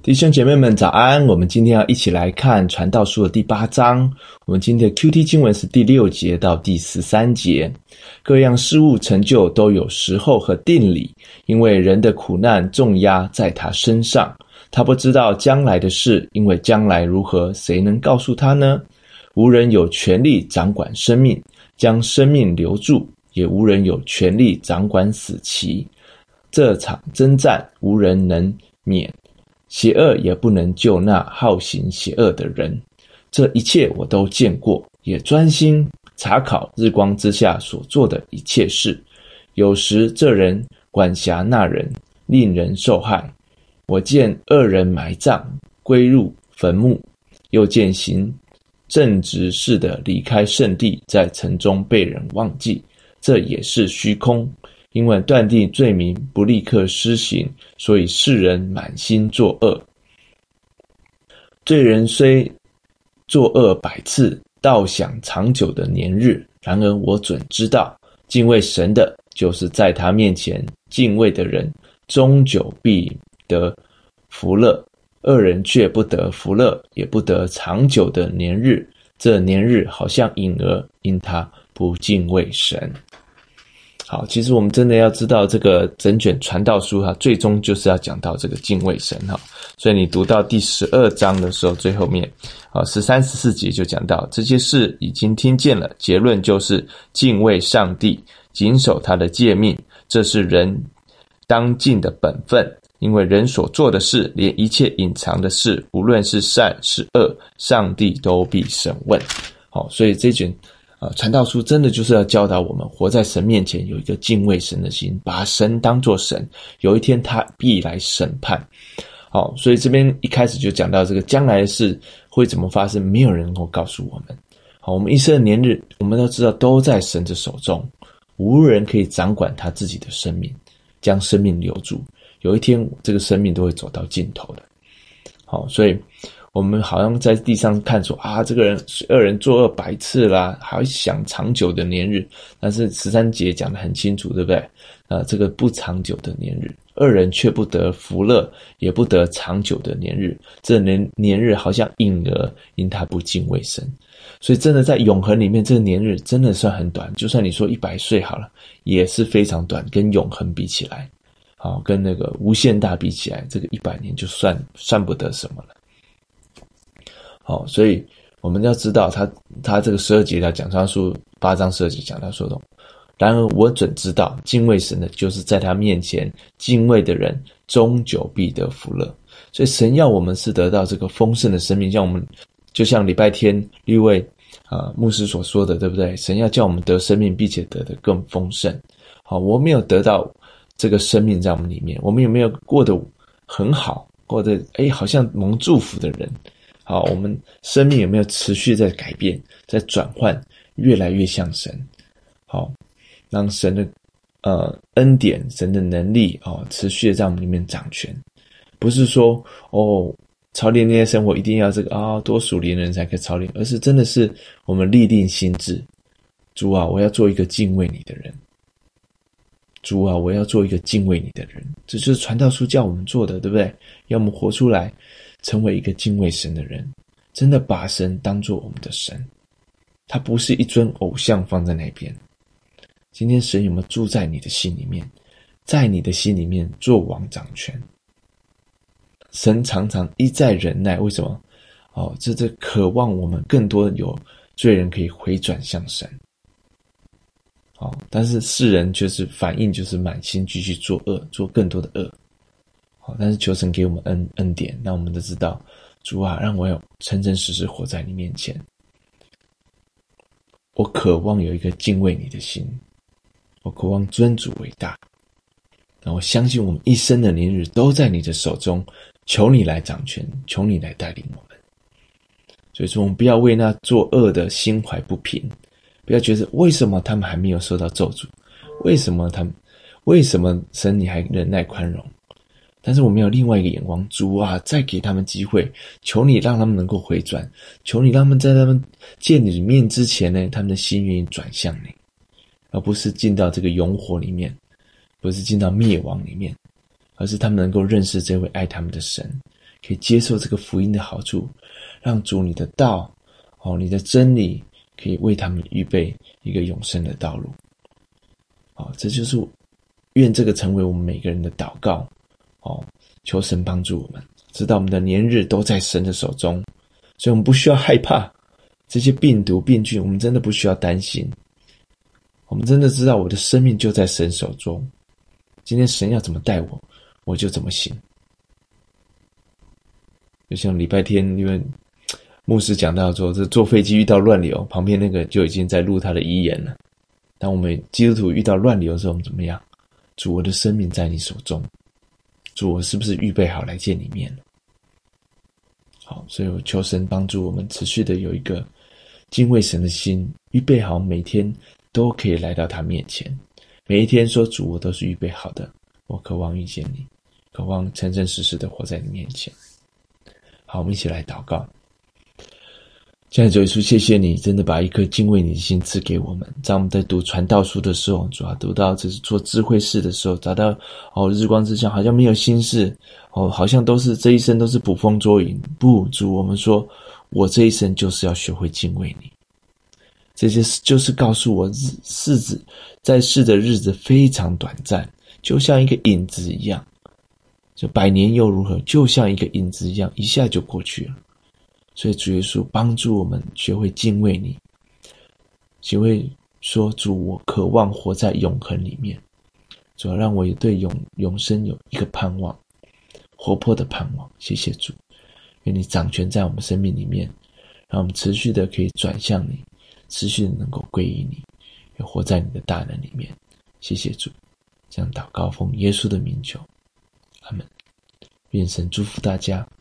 弟兄姐妹们早安，我们今天要一起来看传道书的第8章，我们今天的 QT 经文是第6节到第13节。各样事物成就都有时候和定理，因为人的苦难重压在他身上，他不知道将来的事，因为将来如何，谁能告诉他呢？无人有权力掌管生命，将生命留住，也无人有权力掌管死期。这场征战无人能免，邪恶也不能救那好行邪恶的人。这一切我都见过，也专心查考日光之下所做的一切事。有时这人管辖那人，令人受害。我见恶人埋葬，归入坟墓，又见行正直事的离开圣地，在城中被人忘记。这也是虚空，因为断定罪名不立刻施行，所以世人满心作恶。罪人虽作恶100次，倒享长久的年日。然而我准知道，敬畏神的，就是在他面前敬畏的人，终久必得福乐。恶人却不得福乐，也不得长久的年日。这年日好像影儿，因他不敬畏神。好，其实我们真的要知道，这个整卷传道书最终就是要讲到这个敬畏神所以你读到第12章的时候，最后面13、14节就讲到这些事已经听见了，结论就是敬畏上帝，谨守他的诫命，这是人当尽的本分。因为人所做的事，连一切隐藏的事，无论是善是恶，上帝都必审问。所以这卷传道书真的就是要教导我们活在神面前有一个敬畏神的心，把神当作神，有一天他必来审判。所以这边一开始就讲到这个将来的事会怎么发生，没有人能够告诉我们。我们一生的年日，我们都知道都在神的手中，无人可以掌管他自己的生命，将生命留住，有一天这个生命都会走到尽头的。所以我们好像在地上看说这个人恶人作恶100次啦，还想长久的年日。但是13节讲得很清楚，对不对？这个不长久的年日，恶人却不得福乐，也不得长久的年日。这年日好像影儿，因他不敬畏神。所以真的在永恒里面，这个年日真的算很短。就算你说100岁好了，也是非常短，跟永恒比起来，跟那个无限大比起来，这个100年就算不得什么了。所以我们要知道他这个12节他讲传道书8章12节讲到说的，然而我准知道，敬畏神的，就是在他面前敬畏的人，终久必得福乐。所以神要我们是得到这个丰盛的生命，就像礼拜天立位牧师所说的，对不对？神要叫我们得生命，并且得的更丰盛。我没有得到这个生命在我们里面，我们有没有过得很好，过得好像蒙祝福的人？我们生命有没有持续在改变，在转换，越来越像神？让神的恩典，神的能力持续的在我们里面掌权。不是说操练那些生活一定要这个多属灵的人才可以操练，而是真的是我们立定心志，主啊，我要做一个敬畏你的人。主啊，我要做一个敬畏你的人。这就是传道书叫我们做的，对不对？要我们活出来，成为一个敬畏神的人，真的把神当作我们的神。他不是一尊偶像放在那边。今天神有没有住在你的心里面，在你的心里面做王掌权？神常常一再忍耐，为什么？这渴望我们更多有罪人可以回转向神。但是世人却是反应就是满心继续作恶，做更多的恶。但是求神给我们恩典，让我们都知道，主啊，让我有诚诚实实活在你面前。我渴望有一个敬畏你的心，我渴望尊主为大。然后我相信我们一生的年日都在你的手中，求你来掌权，求你来带领我们。所以说我们不要为那作恶的心怀不平，不要觉得为什么他们还没有受到咒诅，为什么神你还忍耐宽容？但是我们有另外一个眼光，主啊，再给他们机会，求你让他们能够回转，求你让他们在他们见你面之前呢，他们的心愿意转向你，而不是进到这个永火里面，不是进到灭亡里面，而是他们能够认识这位爱他们的神， 可以接受这个福音的好处，让主你的道你的真理可以为他们预备一个永生的道路。这就是愿这个成为我们每个人的祷告。求神帮助我们，知道我们的年日都在神的手中，所以我们不需要害怕这些病毒病菌，我们真的不需要担心。我们真的知道我的生命就在神手中，今天神要怎么带我，我就怎么行。就像礼拜天，因为牧师讲到说，这坐飞机遇到乱流，旁边那个就已经在录他的遗言了。当我们基督徒遇到乱流的时候，我们怎么样？主，我的生命在你手中，主，我是不是预备好来见你面了？好，所以我求神帮助我们持续的有一个敬畏神的心，预备好每天都可以来到他面前。每一天说，主，我都是预备好的，我渴望遇见你，渴望诚诚实实的活在你面前。好，我们一起来祷告。亲爱的主耶稣，谢谢你真的把一颗敬畏你的心赐给我们。在我们在读传道书的时候，主要读到这是做智慧事的时候，找到日光之下好像没有心事，好像都是这一生都是捕风捉影。不，主，我们说我这一生就是要学会敬畏你。这些就是告诉我在世的日子非常短暂，就像一个影子一样，就100年又如何，就像一个影子一样，一下就过去了。所以主耶稣帮助我们学会敬畏你，学会说，主，我渴望活在永恒里面，主，让我也对永生有一个盼望，活泼的盼望。谢谢主，愿你掌权在我们生命里面，让我们持续的可以转向你，持续的能够归于你，也活在你的大能里面。谢谢主，这样祷告奉耶稣的名求，阿们。愿神祝福大家。